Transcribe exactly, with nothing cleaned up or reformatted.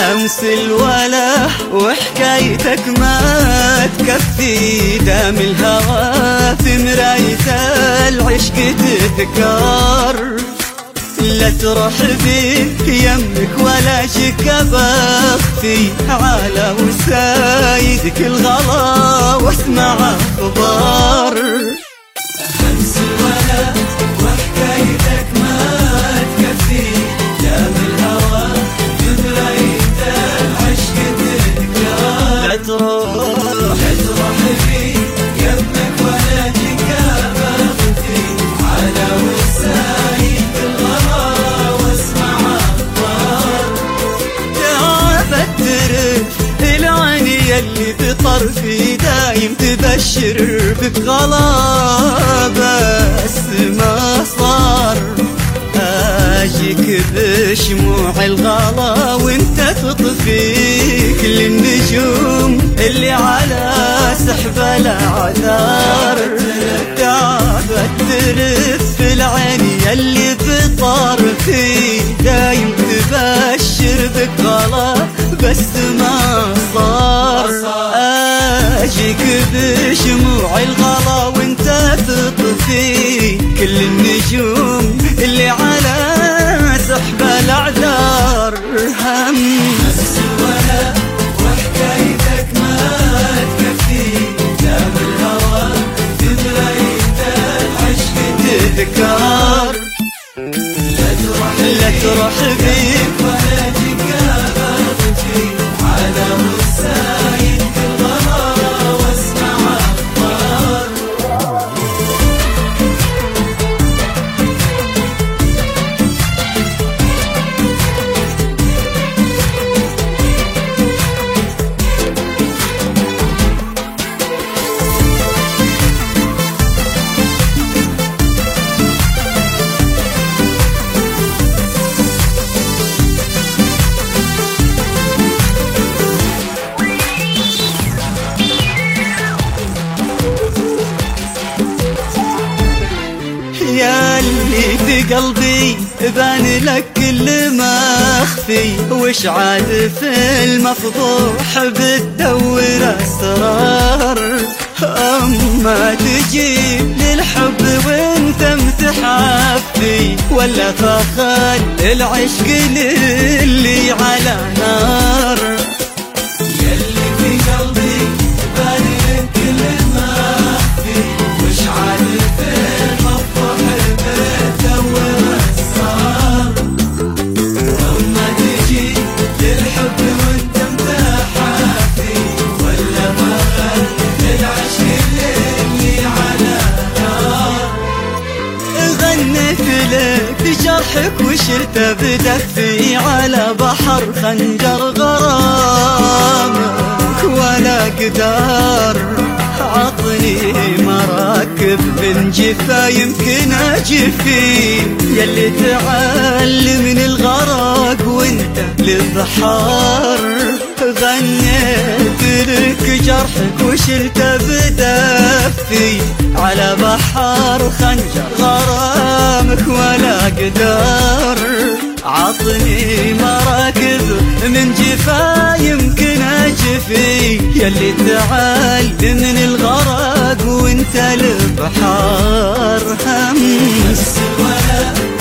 همس الولا وحكايتك ما تكفي، دام الهوى في مراية العشق تذكر. لا تروح بيك يمك ولا شك بختي، على وسايدك الغلا واسمع اخبار. همس الولا وحكايتك ما تكفي، دام الهوى في مراية العشق تذكر. لا تروح لا تروح بيك يمك ولا شك بختي، على وسايدك الغلا واسمع اخبار. تعبت ترف العين يلي بطرفي دايم تبشر بك غلا، بس ما صار اجيك بشموع الغلا وانت تطفي كل النجوم اللي على سحب الاعذار. تعبت ترف العين يلي بطرفي دايم تبشر بك غلا، بس ما صار اجيك بشموع الغلا وانت تطفي كل النجوم اللي على سحب الاعذار. همس الولا وحكايتك ما تكفي، دام الهوى في مراية العشق تذكر. لا تروح لا تروح بيك ولا جيك بختي، على وسايدك الغلا واسمع اخبار. ياللي في قلبي بان لك كل ما اخفي، وش عاد في المفضوح بتدور اسرار. اما تجيب للحب وانت متحفي، ولا فخد العشق للي على نار. ياللي في قلبي بان لك كل ما اخفي، وش عاد في جرحك وشلت بدفي على بحر خنجر غرامك ولا قدار. عطني مراكب من جفا يمكن اجفي، يلي تعلم من الغرق وانت للبحار. غنيت لك جرحك وشلت بدفي على بحر خنجر غرامك ولا قدار. عطني مراكب من جفا يمكن اجفي، يلي تعال من الغرق وانت البحار. همس الولا